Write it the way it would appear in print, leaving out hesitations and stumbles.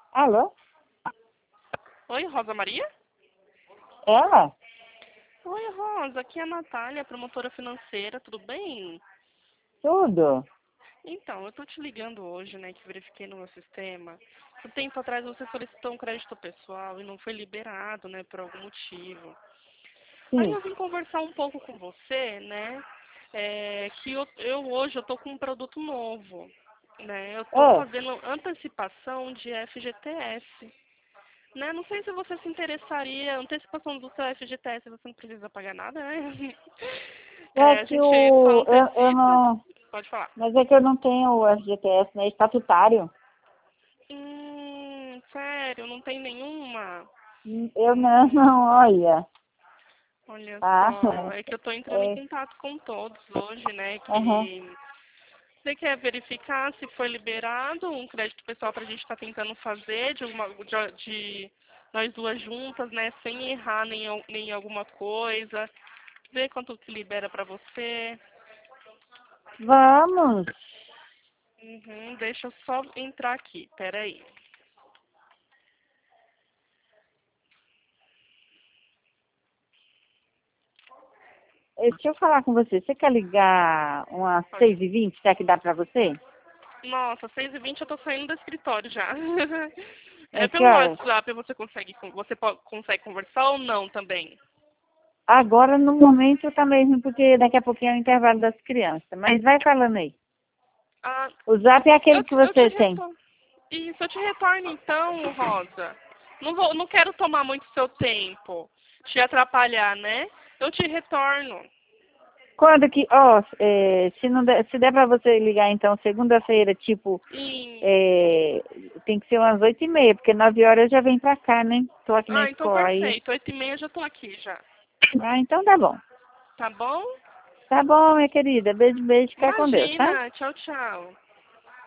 Alô? Oi, Rosa Maria? Ela? Oi, Rosa, aqui é a Natália, promotora financeira, tudo bem? Tudo? Então, eu tô te ligando hoje, né, que verifiquei no meu sistema. Um tempo atrás você solicitou um crédito pessoal e não foi liberado, né, por algum motivo. Aí Sim. eu vim conversar um pouco com você, né, que eu hoje eu tô com um produto novo, né, eu tô Oh, fazendo antecipação de FGTS. Né? Não sei se você se interessaria, antecipação do seu FGTS, você não precisa pagar nada, né? é A que gente só eu antecipa. não... Pode falar. Mas é que eu não tenho o FGTS, né? Estatutário. Sério, não tem nenhuma? Eu não, Hum, olha. olha Ah, só, é que eu tô entrando em é... contato com todos hoje, né? Aham. Que você quer verificar se foi liberado um crédito pessoal pra gente estar tentando fazer de nós duas juntas, né? Sem errar nem alguma coisa. Ver quanto que libera pra você. Vamos. Deixa eu só entrar aqui, peraí. Deixa eu falar com você. Você quer ligar umas Pode. 6h20? Será que dá pra você? Nossa, 6h20 eu tô saindo do escritório já. É É que pelo horas? WhatsApp consegue conversar ou não também? Agora, no momento, tá mesmo, porque daqui a pouquinho é o intervalo das crianças. Mas vai falando aí. Ah, O zap é aquele que eu te você tem. retorno. Isso, eu te retorno então, Rosa. Não quero tomar muito seu tempo, te atrapalhar, né? Eu te retorno. Quando que, ó, se não der, se der pra você ligar então segunda-feira, tipo, E... é, tem que ser umas 8h30, porque 9 horas eu já venho pra cá, né? Tô aqui na Ah, então escola aí. perfeito. 8h30 eu já tô aqui já. Ah, então tá bom. Tá bom? Tá bom, minha querida. Beijo, beijo, fica com Deus, tá? Imagina. Tchau, tchau.